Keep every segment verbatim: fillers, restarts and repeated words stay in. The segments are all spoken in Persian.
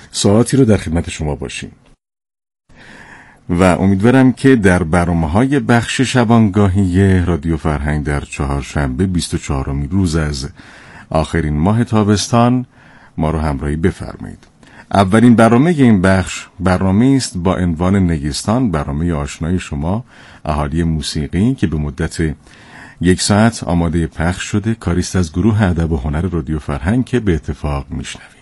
ساعتی رو در خدمت شما باشیم و امیدوارم که در برنامه‌های بخش شبانگاهی رادیو فرهنگ در چهارشنبه بیست و چهارمین روز از آخرین ماه تابستان ما رو همراهی بفرمایید. اولین برنامه این بخش برنامه است با عنوان نگستان، برنامه آشنای شما اهالی موسیقی که به مدت یک ساعت آماده پخش شده، کاریست از گروه ادب و هنر رادیو فرهنگ که به اتفاق میشنویم.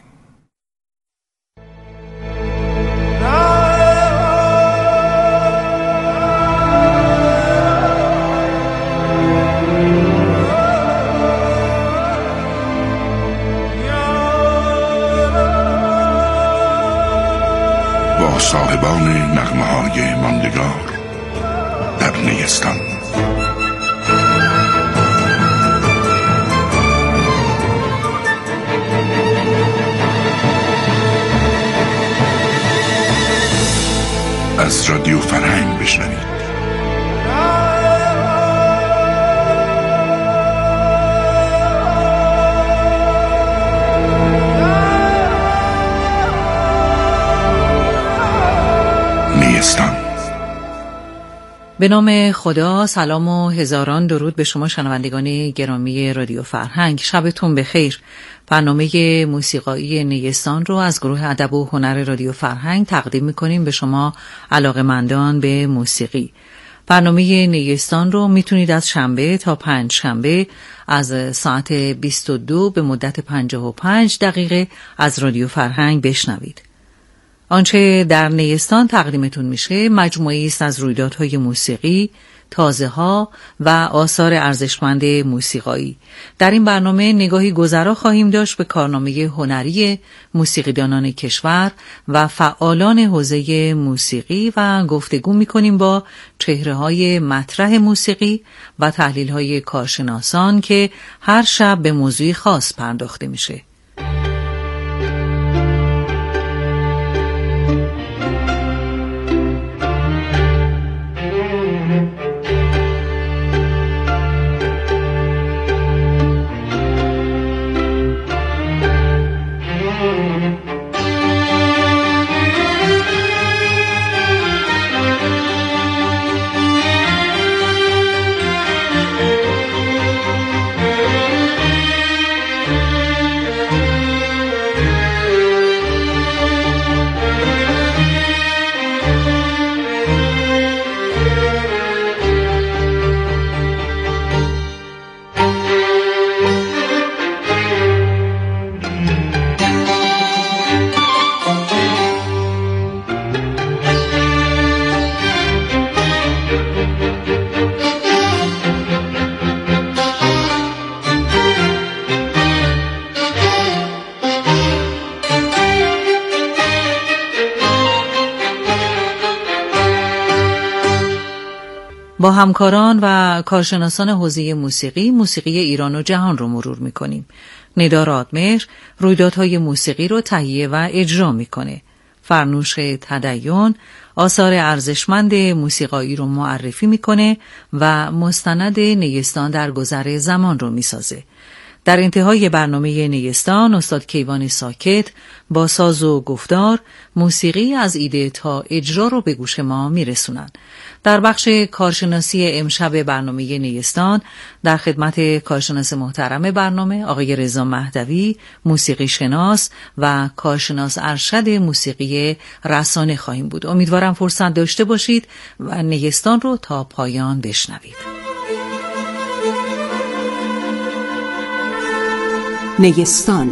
با صاحبان نغمه‌های ماندگار در نیستان. از رادیو فرهنگ بشنوید. نیستان. به نام خدا، سلام و هزاران درود به شما شنوندگان گرامی رادیو فرهنگ. شبتون بخیر. برنامه موسیقایی نیستان رو از گروه ادب و هنر رادیو فرهنگ تقدیم می‌کنیم به شما علاقه‌مندان به موسیقی. برنامه نیستان رو میتونید از شنبه تا پنج شنبه از ساعت بیست و دو به مدت پنجاه و پنج دقیقه از رادیو فرهنگ بشنوید. آنچه در نیستان تقدیمتون میشه مجموعی است از رویدادهای موسیقی، تازه‌ها و آثار ارزشمند موسیقایی. در این برنامه نگاهی گذرا خواهیم داشت به کارنامه هنری موسیقیدانان کشور و فعالان حوزه موسیقی و گفتگو می‌کنیم با چهره‌های مطرح موسیقی و تحلیل‌های کارشناسان که هر شب به موضوعی خاص پرداخته میشه. با همکاران و کارشناسان حوزه موسیقی، موسیقی ایران و جهان رو مرور می‌کنیم. ندا رادمهر رویدادهای موسیقی رو تهیه و اجرا می‌کنه. فرنوش تدین آثار ارزشمند موسیقایی رو معرفی می‌کنه و مستند نیستان در گذر زمان رو می‌سازه. در انتهای برنامه نیستان استاد کیوان ساکت با ساز و گفتار موسیقی از ایده تا اجرا رو به گوش ما میرسونن. در بخش کارشناسی امشب برنامه نیستان در خدمت کارشناس محترم برنامه آقای رضا مهدوی، موسیقی شناس و کارشناس ارشد موسیقی رسانه خواهیم بود. امیدوارم فرصت داشته باشید و نیستان رو تا پایان بشنوید. نیستان.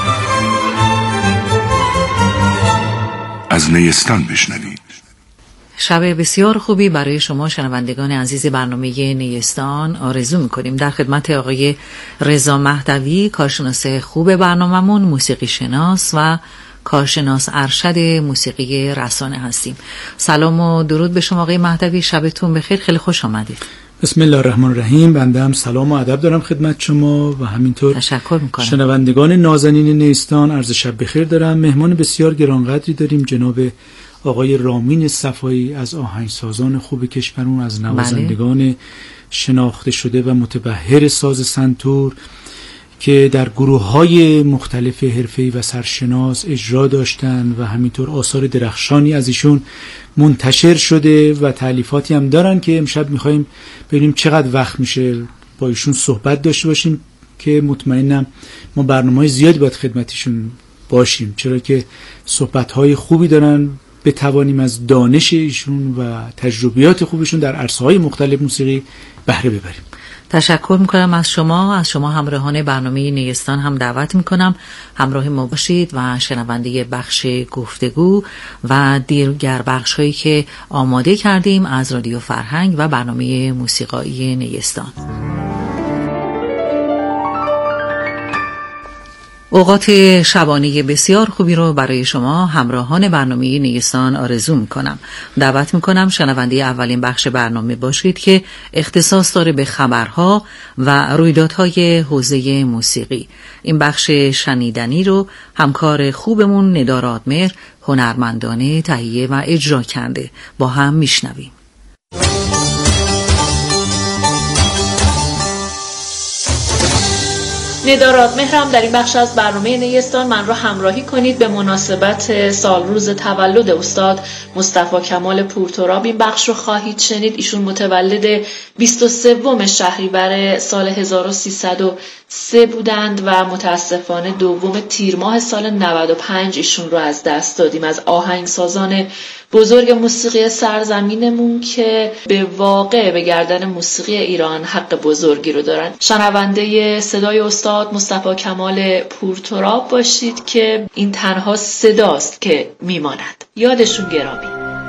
از نیستان بشنوید. شب بسیار خوبی برای شما شنوندگان عزیز برنامه نیستان آرزو میکنیم. در خدمت آقای رضا مهدوی، کارشناس خوب برنامه‌مون، موسیقی شناس و کارشناس ارشد موسیقی رسانه هستیم. سلام و درود به شما آقای مهدوی، شبتون بخیر، خیلی خوش آمدید. بسم الله الرحمن الرحیم. بنده هم سلام و ادب دارم خدمت شما و همینطور تشکر میکنم. شنوندگان نازنین نیستان عرض شب بخیر دارم. مهمان بسیار گرانقدری داریم، جناب آقای رامین صفایی از آهنگسازان خوب کشورمون، از نوازندگان بله. شناخته شده و متبحر ساز سنتور که در گروه‌های مختلف حرفه‌ای و سرشناس اجرا داشتن و همینطور آثار درخشانی از ایشون منتشر شده و تألیفاتی هم دارن که امشب می‌خوایم ببینیم چقدر وقت میشه با ایشون صحبت داشته باشیم که مطمئنم ما برنامه‌های زیادی باید خدمتشون باشیم، چرا که صحبت‌های خوبی دارن، بتوانیم از دانش ایشون و تجربیات خوبشون در عرصه‌های مختلف موسیقی بهره ببریم. تشکر میکنم از شما. از شما همراهان برنامه نیستان هم دعوت میکنم همراه ما باشید و شنونده بخش گفتگو و دیگر بخش هایی که آماده کردیم از رادیو فرهنگ و برنامه موسیقایی نیستان. اوقات شبانه بسیار خوبی رو برای شما همراهان برنامه نیستان آرزو میکنم. دعوت میکنم شنونده اولین بخش برنامه باشید که اختصاص داره به خبرها و رویدادهای حوزه موسیقی. این بخش شنیدنی رو همکار خوبمون ندا رادمهر هنرمندانه تهیه و اجرا کرده. با هم میشنویم. ندا رادمهرم در این بخش از برنامه نیستان من را همراهی کنید به مناسبت سال روز تولد استاد مصطفی کمال پورتراب. این بخش رو خواهید شنید. ایشون متولد بیست و سوم شهریور سال هزار و سیصد و سه بودند و متاسفانه دوم تیر ماه سال نود و پنج ایشون رو از دست دادیم. از آهنگسازان بزرگ موسیقی سرزمینمون که به واقع به گردن موسیقی ایران حق بزرگی رو دارن. شنونده صدای استاد مصطفی کمال پورتراب باشید که این تنها صداست که میماند. یادشون گرامی.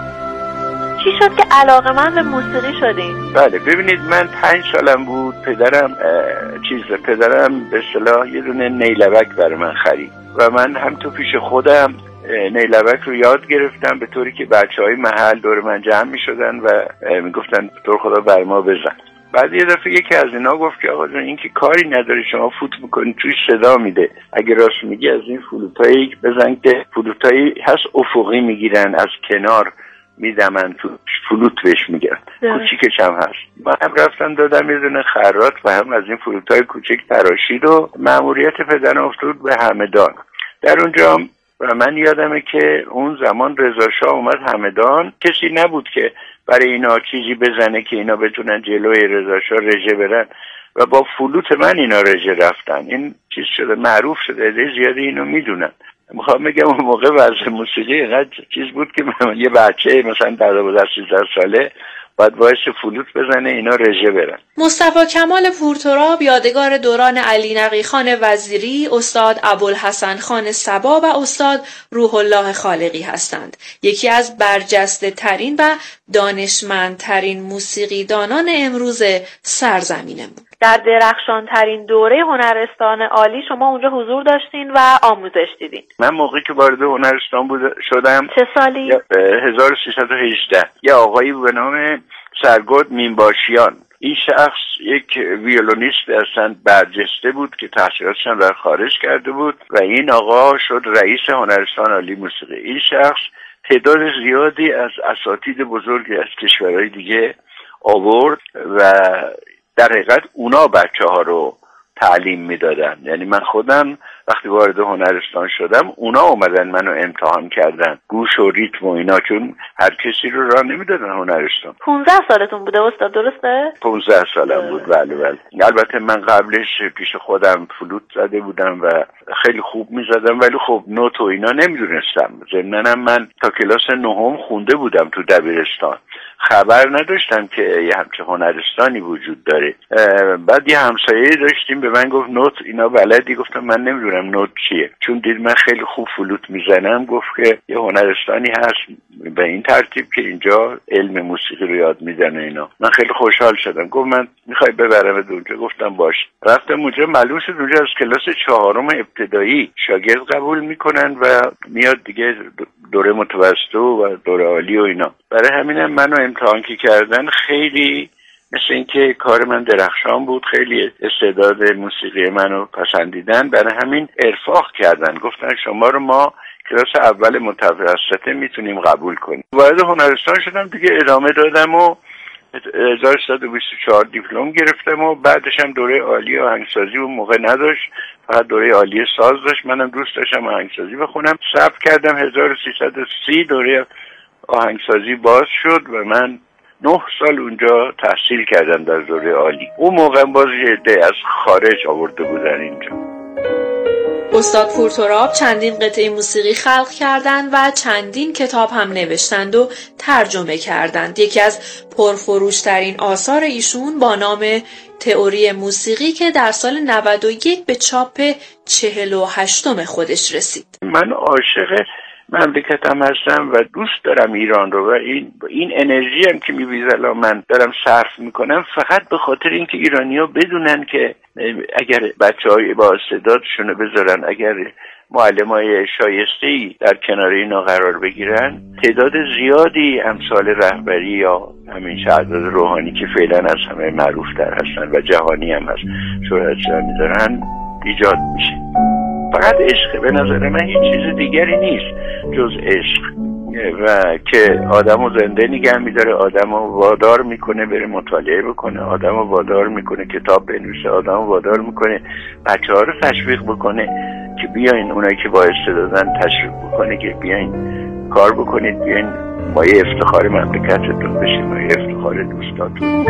چی شد که علاقه من به موسیقی شدین؟ بله ببینید، من پنج سالم بود، پدرم چیز پدرم به اصطلاح یه دونه نیلبک برای من خرید و من هم تو پیش خودم نیلبک رو یاد گرفتم، به طوری که بچهای محل دور من جمع می شدن و می گفتن تو خدا بر ما بزن. بعد یه دفعه یکی از اینا گفت که آقا جون این که کاری نداری، شما فوت میکنی توی صدا میده، اگه راست میگی از این فلوتایی بزن که فلوتایی هست افقی میگیرن از کنار میدمن تو فلوت بهش میگن، کوچیکش هم هست. من هم رفتم دادم یه دونه خراط و هم از این فلوتای کوچیک تراشید و مأموریت پدرم افتاد به همدان. در اونجا و من یادمه که اون زمان رضا شاه اومد همدان، کسی نبود که برای اینا چیزی بزنه که اینا بتونن جلوی رضا شاه رژه برن و با فلوت من اینا رژه رفتن. این چیز شده، معروف شده، عده زیادی اینو میدونن. میخوام بگم اون موقع وضع موسیقی اینقدر چیز بود که یه بچه مثلا دوازده سیزده ساله باید باعث فلوت بزنه اینا رژه برن. مصطفی کمال پورتراب یادگار دوران علی نقی خان وزیری، استاد ابوالحسن خان صبا و استاد روح الله خالقی هستند. یکی از برجسته ترین و دانشمندترین موسیقیدانان امروز سرزمینمون. در درخشان ترین دوره هنرستان عالی شما اونجا حضور داشتین و آموزش دیدین. من موقعی که وارد هنرستان بود شدم چه سالی؟ هزار و سیصد و هجده. یه آقایی به نام سرگرد مینباشیان، این شخص یک ویولونیست اصلا برجسته بود که تحصیلاتش هم در خارج کرده بود و این آقا شد رئیس هنرستان عالی موسیقی. این شخص تعداد زیادی از اساتید بزرگی از کشورهای دیگه آورد و در حقیقت اونا بچه ها رو تعلیم میدادن. یعنی من خودم وقتی وارد هنرستان شدم اونا اومدن منو امتحان کردن، گوش و ریتم و اینا، چون هر کسی رو راه نمیدادن هنرستان. پونزده سالتون بوده استاد درسته؟ پونزده سالم بود. بله بله. البته من قبلش پیش خودم فلوت زده بودم و خیلی خوب میزدم، ولی خب نوت و اینا نمیدونستم. ضمناً من تا کلاس نهم خونده بودم تو دبیرستان، خبر نداشتم که یه همچه هنرستانی وجود داره. بعد یه همسایه داشتیم به من گفت نوت اینا بلدی؟ گفتم من نمیدونم نوت چیه، چون دید من خیلی خوب فلوت میزنم، گفت که یه هنرستانی هست به این ترتیب که اینجا علم موسیقی رو یاد میدن اینا. من خیلی خوشحال شدم. گفت من میخوای ببرمت اونجا؟ گفتم باش. رفتم اونجا. معلوم شد اونجا از کلاس چهارم ابتدایی شاگرد قبول میکنن و میاد دیگه دوره متوسط و دوره عالی و اینا. برای همینم منو امتحان که کردن خیلی مثل اینکه کار من درخشان بود، خیلی استعداد موسیقی منو پسندیدن، برای همین ارفاق کردن. گفتن شما رو ما کلاس اول متوسطه میتونیم قبول کنیم. وارد هنرستان شدم دیگه، ادامه دادم و هزار و سیصد و بیست و چهار دیپلم گرفتم و بعدش هم دوره عالی آهنگسازی اون موقع نداشت، فقط دوره عالی ساز داشت. منم دوست داشتم آهنگسازی بخونم. ثبت کردم هزار و سیصد و سی دوره آهنگسازی باز شد و من نه سال اونجا تحصیل کردم در دوره عالی. اون موقع باز یه عده از خارج آورده بودن اینجا. استاد پورتراب چندین قطعه موسیقی خلق کردند و چندین کتاب هم نوشتند و ترجمه کردند. یکی از پرفروشترین آثار ایشون با نام تئوری موسیقی که در سال نود و یک به چاپ چهل و هشتم خودش رسید. من عاشق مملکتم هستم و دوست دارم ایران رو و این این انرژی هم که می‌بینید الان من دارم صرف میکنم فقط به خاطر اینکه ایرانی‌ها بدونن که اگر بچه‌های با استعدادشون رو بذارن، اگر معلمای شایسته‌ای در کنار اینا قرار بگیرن، تعداد زیادی امثال رهبری یا همین شهرداد روحانی که فعلا از همه معروف‌تر هستن و جهانی هم هست شهرت می‌دارن ایجاد میشه. فقط عشق. به نظر من هیچ چیز دیگری نیست جز عشق و که آدمو زنده نگه میداره، آدمو وادار میکنه بره مطالعه بکنه، آدمو وادار میکنه کتاب بنویسه، آدمو وادار میکنه بچه ها رو تشویق بکنه که بیاین، اونایی که با استعدادن تشویق بکنه که بیاین کار بکنید، بیاین مایه افتخار مملکتتون بشید، مایه افتخار دوستاتون.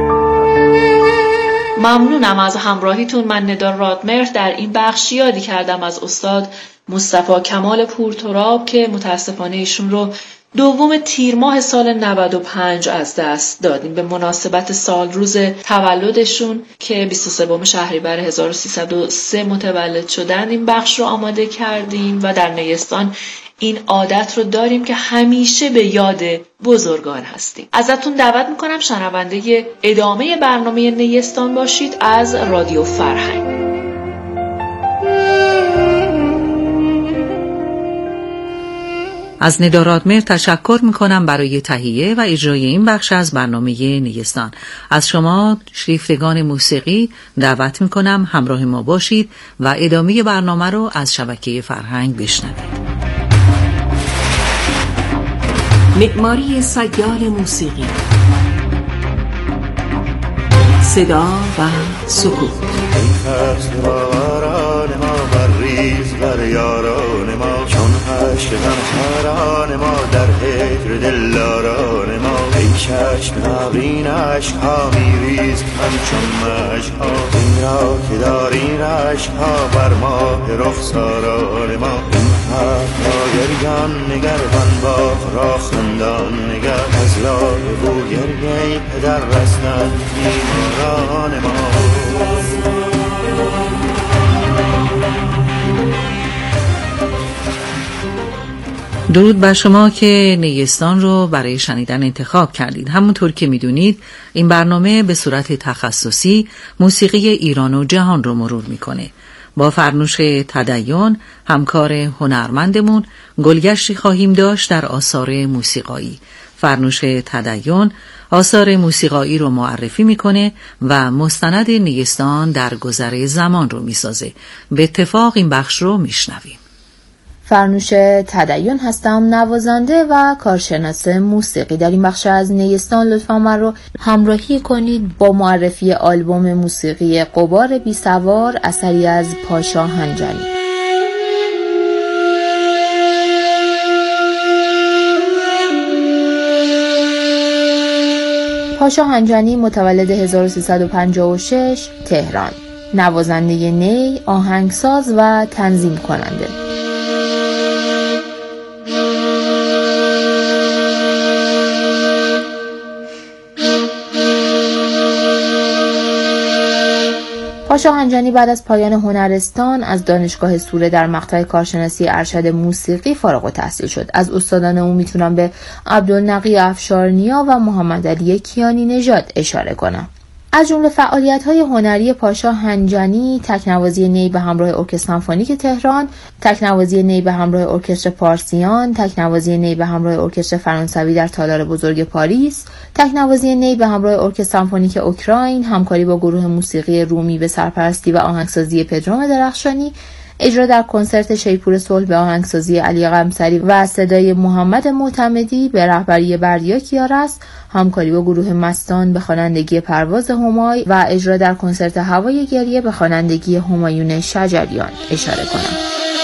ممنونم از همراهیتون. من ندا رادمهر در این بخش یادی کردم از استاد مصطفی کمال پورتراب که متاسفانه ایشون رو دوم تیر ماه سال نود و پنج از دست دادیم. به مناسبت سال روز تولدشون که بیست و سوم شهریور هزار و سیصد و سه متولد شدن این بخش رو آماده کردیم و در نیستان این عادت رو داریم که همیشه به یاد بزرگان هستیم. ازتون دعوت میکنم شنونده ادامه برنامه نیستان باشید از رادیو فرهنگ. از ندا رادمهر تشکر میکنم برای تهیه و اجرای این بخش از برنامه نیستان. از شما شریفتگان موسیقی دعوت میکنم همراه ما باشید و ادامه برنامه رو از شبکه فرهنگ بشنوید. معماری سیال موسیقی، صدا و سکوت. ای فصل باران ما بریز بر یاران ما، چون حشر غمخواران ما در هجر دلداران ما. ای چشم نبرین عشقها میریز همچون مشکها، این را که داری رشکها بر ماه رخساران ما. این حرف را گریان نگر بنباغ را خندان نگر، از لای بو گریه پدر رستن بیماران ما. درود بر شما که نیستان رو برای شنیدن انتخاب کردید. همونطور که میدونید این برنامه به صورت تخصصی موسیقی ایران و جهان رو مرور میکنه. با فرنوش تدین همکار هنرمندمون گلگشتی خواهیم داشت در آثار موسیقایی. فرنوش تدین آثار موسیقایی رو معرفی میکنه و مستند نیستان در گذر زمان رو میسازه. به اتفاق این بخش رو میشنویم. فرنوش تدین هستم، نوازنده و کارشناس موسیقی. در این بخش از نیستان لطفا من رو همراهی کنید با معرفی آلبوم موسیقی غبار بی سوار، اثری از پاشا هنجانی. پاشا هنجانی متولد هزار و سیصد و پنجاه و شش تهران، نوازنده نی، آهنگساز و تنظیم کننده. پاشا هنجانی بعد از پایان هنرستان از دانشگاه سوره در مقطع کارشناسی ارشد موسیقی فارغ التحصیل شد. از استادان او میتونم به عبدالنقی افشارنیا و محمد علی کیانی نژاد اشاره کنم. از جمله فعالیت‌های هنری پاشا هنجانی تکنوازی نی به همراه ارکستر سمفونیک تهران، تکنوازی نی به همراه ارکستر پارسیان، تکنوازی نی به همراه ارکستر فرانسوی در تالار بزرگ پاریس، تکنوازی نی به همراه ارکستر سمفونیک اوکراین، همکاری با گروه موسیقی رومی به سرپرستی و آهنگسازی پدرام درخشانی، اجرا در کنسرت شیپور صلح به آهنگسازی علی قمصری و صدای محمد معتمدی به رهبری بردیا کیارست، همکاری با گروه مستان به خوانندگی پرواز همای و اجرا در کنسرت هوای گریه به خوانندگی همایون شجریان اشاره کنم.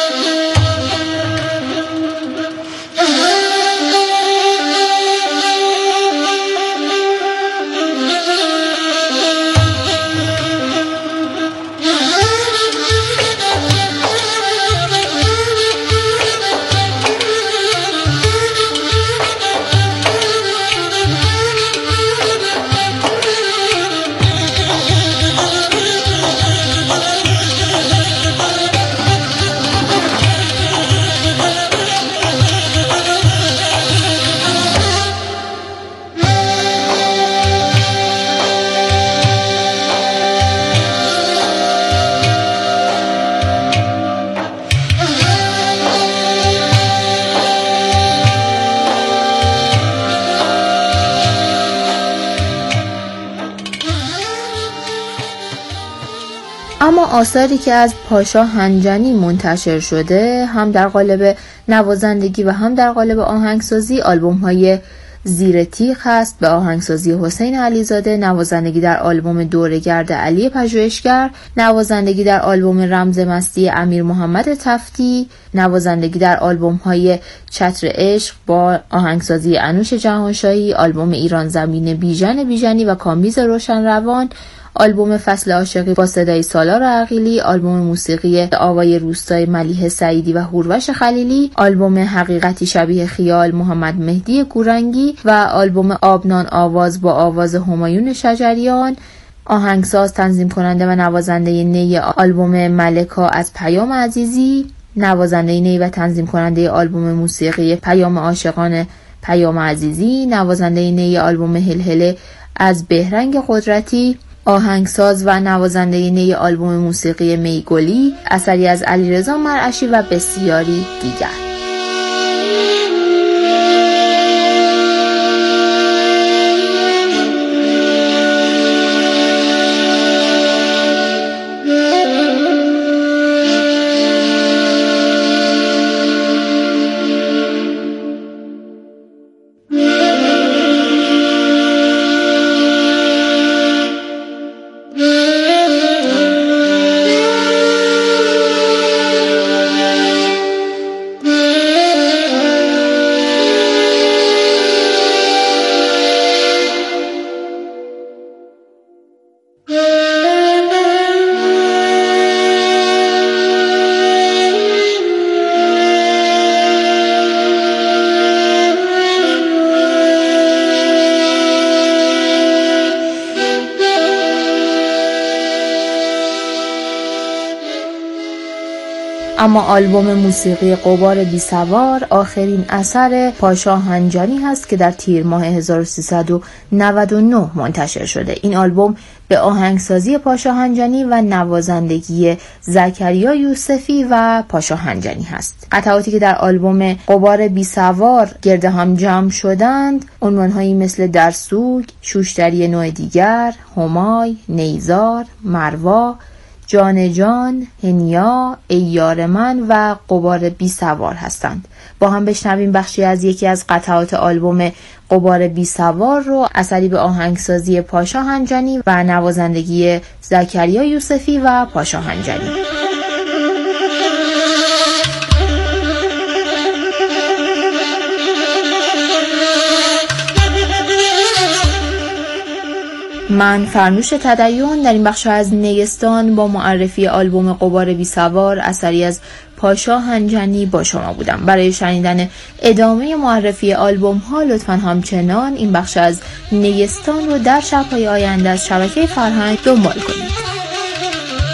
اما آثاری که از پاشا هنجانی منتشر شده هم در قالب نوازندگی و هم در قالب آهنگسازی آلبوم های زیر تیغ هست به آهنگسازی حسین علیزاده، نوازندگی در آلبوم دوره‌گرد علی پژوهشگر، نوازندگی در آلبوم رمز مستی امیر محمد تفتی، نوازندگی در آلبوم های چتر عشق با آهنگسازی انوش جهانشاهی، آلبوم ایران زمین بیژن بیژنی و کامبیز روشن روان، آلبوم فصل عاشقی با صدای سالار عقیلی، آلبوم موسیقی آوای روستای ملیحه سعیدی و هوروش خلیلی، آلبوم حقیقتی شبیه خیال محمد مهدی گورنگی و آلبوم آبنان آواز با آواز همایون شجریان. آهنگساز، تنظیم کننده و نوازنده نی آلبوم ملکا از پیام عزیزی، نوازنده نی و تنظیم کننده آلبوم موسیقی پیام عاشقان پیام عزیزی، نوازنده نی آلبوم هلهله از بهرنگ قدرتی، آهنگساز و نوازنده نی آلبوم موسیقی میگلی، اثری از علیرضا مرعشی و بسیاری دیگر. اما آلبوم موسیقی غبار بی‌سوار آخرین اثر پاشا هنجانی هست که در تیر ماه هزار و سیصد و نود و نه منتشر شده. این آلبوم به آهنگسازی پاشا هنجانی و نوازندگی زکریا یوسفی و پاشا هنجانی هست. قطعاتی که در آلبوم غبار بی‌سوار گرد هم جمع شدند عنوانهایی مثل درسوگ، شوشتری نوع دیگر، همای، نیزار، مروا، جان جان، هنیا، ای یار من و غبار بی‌سوار هستند. با هم بشنویم بخشی از یکی از قطعات آلبوم غبار بی‌سوار رو، اثری به آهنگسازی پاشا هنجانی و نوازندگی زکریا یوسفی و پاشا هنجانی. من فرنوش تدین در این بخش از نیستان با معرفی آلبوم غبار بی‌سوار اثری از پاشا هنجانی با شما بودم. برای شنیدن ادامه معرفی آلبوم ها لطفاً همچنان این بخش از نیستان رو در شب‌های آینده از شبکه فرهنگ دنبال کنید.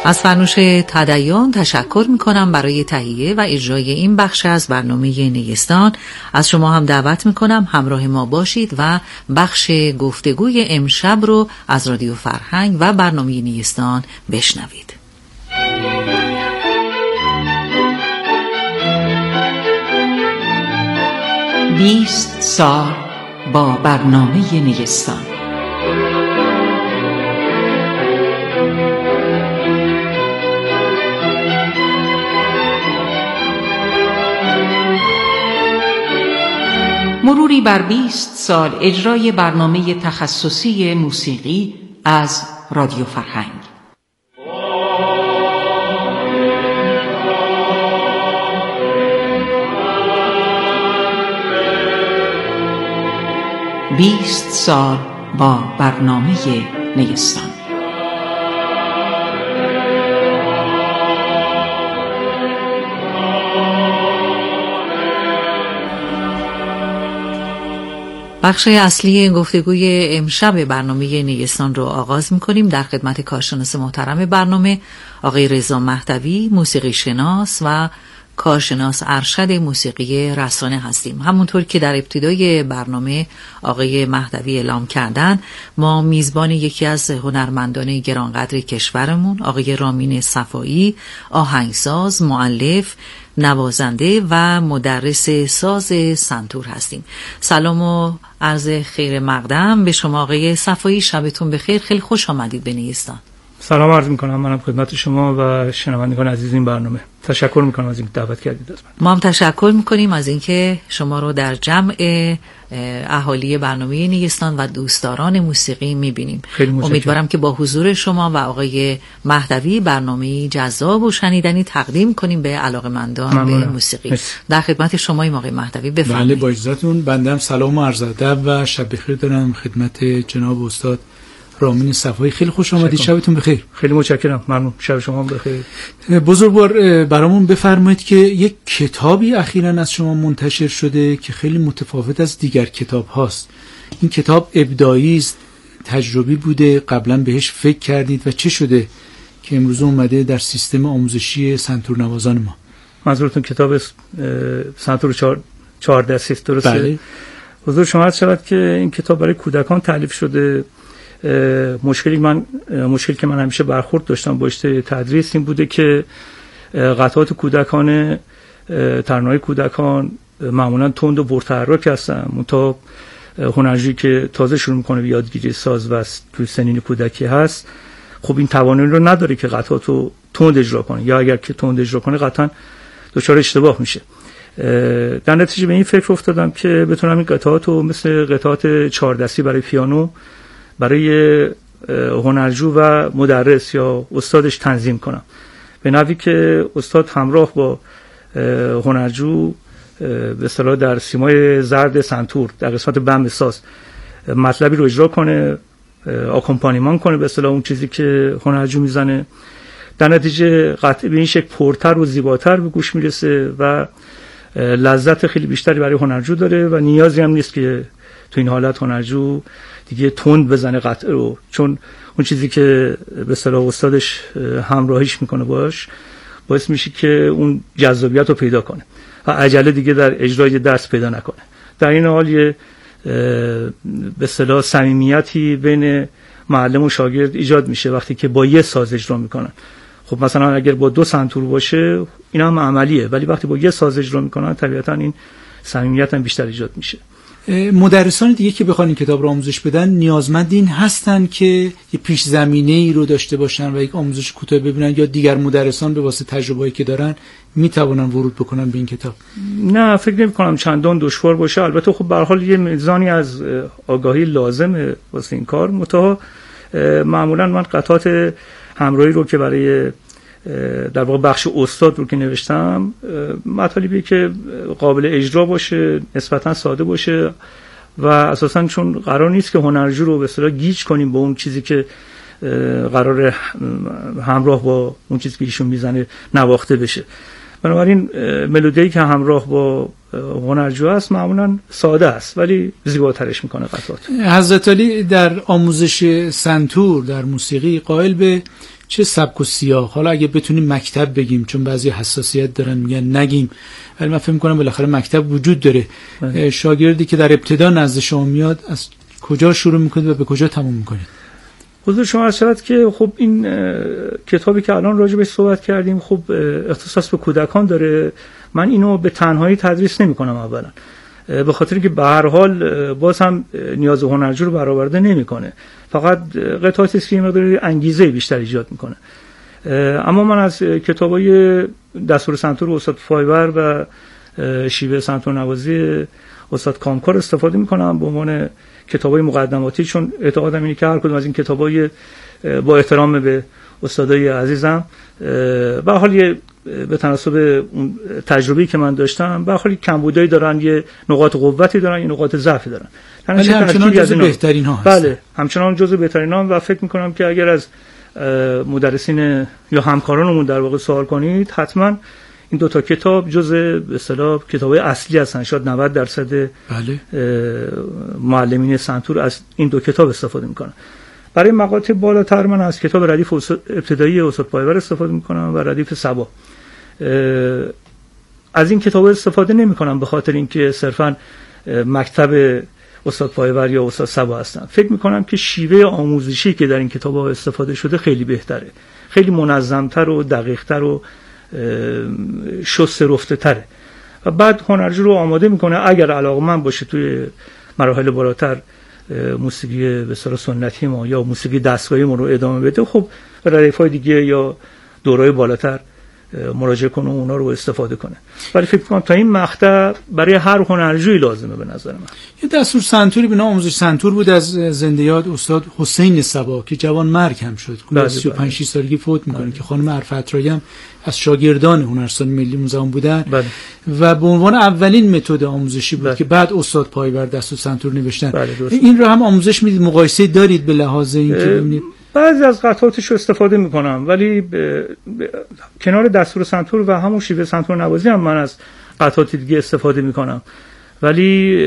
از فرنوش تدین تشکر میکنم برای تهیه و اجرای این بخش از برنامه نیستان. از شما هم دعوت میکنم همراه ما باشید و بخش گفتگوی امشب رو از رادیو فرهنگ و برنامه نیستان بشنوید. بیست سال با برنامه نیستان. مروری بر بیست سال اجرای برنامه تخصصی موسیقی از رادیو فرهنگ. بیست سال با برنامه نیستان. بخش اصلی گفتگوی امشب برنامه نیستان رو آغاز می‌کنیم. در خدمت کارشناس محترم برنامه آقای رضا مهدوی، موسیقی شناس و کارشناس ارشد موسیقی رسانه هستیم. همونطور که در ابتدای برنامه آقای مهدوی اعلام کردن، ما میزبان یکی از هنرمندان گرانقدر کشورمون آقای رامین صفایی، آهنگساز، مؤلف، نوازنده و مدرس ساز سنتور هستیم. سلام و عرض خیر مقدم به شما آقای صفایی. شبتون بخیر. خیلی خوش آمدید به نیستان. سلام عرض میکنم منم خدمت شما و شنوندگان عزیز این برنامه. تشکر میکنم از اینکه دعوت کردید از من. ما هم تشکر میکنیم از اینکه شما رو در جمع اهالی برنامه نیستان و دوستداران موسیقی میبینیم. امیدوارم که با حضور شما و آقای مهدوی برنامه جذاب و شنیدنی تقدیم کنیم به علاقه‌مندان به موسیقی. مرسی. در خدمت شما آقای مهدوی، بفرمایید. بله، با اجازهتون بنده هم سلام و عرض ادب و شب بخیر دارم خدمت جناب استاد رامین صفایی. خیلی خوش آمدید. شبتون بخیر. خیلی متشکرم. ممنون. شب شما بخیر. بزرگوار برامون بفرمایید که یک کتابی اخیراً از شما منتشر شده که خیلی متفاوت از دیگر کتاب هاست. این کتاب ابداعی است، تجربی بوده، قبلا بهش فکر کردید و چه شده که امروز اومده در سیستم آموزشی سنتور نوازان ما؟ منظورتون کتاب سنتور چهار چهار دستی است، درسته؟ بله. حضور شما عرض شود که این کتاب برای کودکان تالیف شده. مشکلی من مشکلی که من همیشه برخورد داشتم با رشته تدریس این بوده که قطعات کودکان ترانه‌های کودکان معمولا تند و پرتحرک هستن. منتها هنرجویی که تازه شروع میکنه به یادگیری ساز و توی سنین کودکی هست، خب این توانایی رو نداره که قطعات رو تند اجرا کنه، یا اگر که تند اجرا کنه قطعا دچار اشتباه میشه. در نتیجه به این فکر افتادم که بتونم این قطعات رو مثل قطعات چهار دستی برای پیانو برای هنرجو و مدرس یا استادش تنظیم کنم، به نحوی که استاد همراه با هنرجو به اصطلاح در سیمای زرد سنتور در قسمت بم ساز مطلبی رو اجرا کنه، آکومپانیمان کنه به اصطلاح اون چیزی که هنرجو میزنه. در نتیجه قطعی به این شکل پرتر و زیباتر به گوش میرسه و لذت خیلی بیشتری برای هنرجو داره و نیازی هم نیست که تو این حالت هنرجو دیگه تند بزنه قطعه رو، چون اون چیزی که به اصطلاح استادش همراهیش میکنه باش باعث میشه که اون جذابیت رو پیدا کنه و عجله دیگه در اجرای درس پیدا نکنه. در این حال یه به اصطلاح صمیمیتی بین معلم و شاگرد ایجاد میشه وقتی که با یه ساز اجرا میکنن. خب مثلا اگر با دو سنتور باشه این هم عملیه، ولی وقتی با یه ساز اجرا میکنن طبیعتا این صمیمیت هم بیشتر ایجاد میشه. مدرسان دیگه که بخوان این کتاب رو آموزش بدن نیازمند این هستن که یه پیش زمینه ای رو داشته باشن و یک آموزش کوتاه ببینن، یا دیگر مدرسان به واسه تجربه‌ای که دارن میتونن ورود بکنن به این کتاب؟ نه، فکر نمی‌کنم چندان دشوار باشه. البته خب به هر حال یه میزانی از آگاهی لازمه واسه این کار. متأ معمولا من قطعات همراهی رو که برای در واقع بخش استاد رو که نوشتم، مطالبی که قابل اجرا باشه، نسبتا ساده باشه و اساساً چون قرار نیست که هنرجو رو به اصطلاح گیج کنیم با اون چیزی که قرار همراه با اون چیزی که ایشون میزنه نواخته بشه. بنابراین ملودی که همراه با هنرجو هست معمولا ساده است ولی زیباترش میکنه قطعات. حضرت علی در آموزش سنتور در موسیقی قائل به چه سبک و سیاق؟ حالا اگه بتونیم مکتب بگیم، چون بعضی حساسیت دارن میگن نگیم، ولی من فکر می‌کنم بالاخره مکتب وجود داره. بله. شاگردی که در ابتدا نزد شما میاد از کجا شروع میکنید و به کجا تموم میکنید؟ حضور شما عرض شود که خب این کتابی که الان راجع بهش صحبت کردیم خب اختصاص به کودکان داره. من اینو به تنهایی تدریس نمی‌کنم اولا، به خاطر اینکه به هر حال باز هم نیاز هنرجو رو برآورده نمی‌کنه، فقط قطعاتی است که مقداری انگیزه بیشتر ایجاد می‌کنه. اما من از کتابای دستور سنتور استاد فایور و شیوه سنتور نوازی استاد کامکار استفاده می‌کنم به عنوان کتابای مقدماتی، چون اعتقادم اینه که هر کدوم از این کتابای با احترام به استادای عزیزم به حال به تناسب اون تجربه‌ای که من داشتم به حال کمبودایی دارن، یه نقاط قوتی دارن، یه نقاط ضعفی دارن. ولی همچنان جزو بهترین ها هست. بله، همچنان جزو بهترین ها و فکر می‌کنم که اگر از مدرسین یا همکارانمون در واقع سوال کنید، حتما این دو تا کتاب جزء به اصطلاح کتاب‌های اصلی هستن. شاید نود درصد بله معلمین سنتور از این دو کتاب استفاده می‌کنن. برای مقاطع بالاتر من از کتاب ردیف ابتدایی استاد پایور استفاده می‌کنم و ردیف صبا. از این کتاب استفاده نمی‌کنم به خاطر اینکه صرفاً مکتب استاد پایور یا استاد صبا هستن. فکر می‌کنم که شیوه آموزشی که در این کتاب‌ها استفاده شده خیلی بهتره، خیلی منظم‌تر و دقیق‌تر و شسته رفته‌تره و بعد هنرجو رو آماده می‌کنه اگر علاقه‌مند باشه توی مراحل بالاتر موسیقی به اصطلاح سنتی ما یا موسیقی دستگاهی ما رو ادامه بده، خب ردیف‌های دیگه یا دوره‌های بالاتر مراجعه کنه و اونا رو استفاده کنه. ولی فکر کنم تا این مقطع برای هر هنرجویی لازمه به نظر من. یه دستور سنتوری به نام آموزش سنتور بود از زنده یاد استاد حسین صبا که جوان مرگ هم شد، سی و پنج شش سالگی فوت میکنه بله. که خانم عرفت رایی هم از شاگردان هنرستان ملی اون زمان بودن بله. و به عنوان اولین متد آموزشی بود بله. که بعد استاد پایور دستور سنتور نوشتن. بله این رو هم آموزش میدید، مقایسه دارید به لحاظ اینکه ببینید؟ بعضی از قطعاتش رو استفاده میکنم، ولی ب... ب... کنار دستور سنتور و همون شیوه سنتور نوازی هم من از قطعات دیگه استفاده میکنم، ولی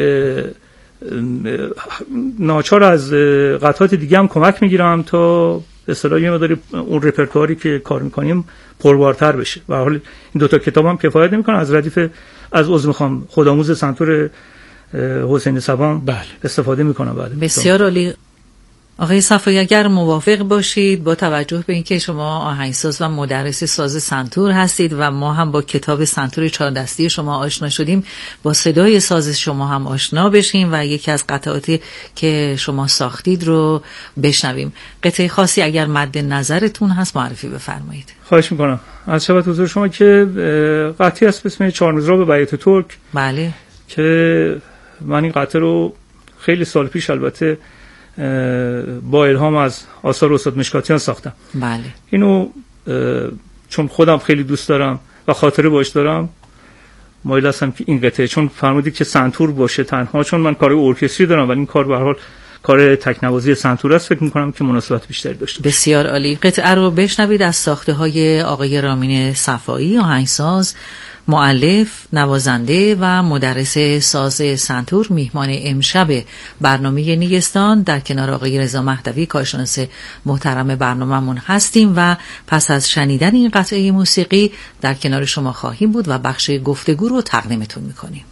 ناچار از قطعات دیگه هم کمک میگیرم تا به اصطلاح یه مقداری اون رپرتواری که کار میکنیم پربارتر بشه. به هر حال این دو تا کتاب هم کفایت نمیکنه. از ردیف از عضو میخوام خودآموز سنتور حسین صبا بله. استفاده میکنم. بله بسیار عالی. آقای صفایی اگر موافق باشید با توجه به اینکه شما آهنگساز و مدرس ساز سنتور هستید و ما هم با کتاب سنتور چهار دستی شما آشنا شدیم، با صدای ساز شما هم آشنا بشیم و یکی از قطعاتی که شما ساختید رو بشنویم. قطعه خاصی اگر مد نظرتون هست معرفی بفرمایید. خواهش میکنم. از شبت حضور شما که قطعی است به اسم چهار مزراب بیات ترک. بله. که من این قطعه رو خیلی سال پیش البته با الهام از آثار استاد مشکاتیان ساختم. بله. اینو چون خودم خیلی دوست دارم و خاطره باش دارم مایل هستم که این قطعه، چون فرمودید که سنتور باشه تنها، چون من کار ارکستری دارم ولی این کار به هر حال کار تکنوازی سنتور است، فکر می‌کنم که مناسبت بیشتری داشته باشه. بسیار عالی. قطعه رو بشنوید از ساخته‌های آقای رامین صفایی، آهنگساز، مؤلف، نوازنده و مدرس ساز سنتور. میهمان امشب برنامه نیستان در کنار آقای رضا مهدوی کارشناس محترم برنامه‌مون هستیم و پس از شنیدن این قطعه موسیقی در کنار شما خواهیم بود و بخش گفتگو رو تقدیمتون میکنیم.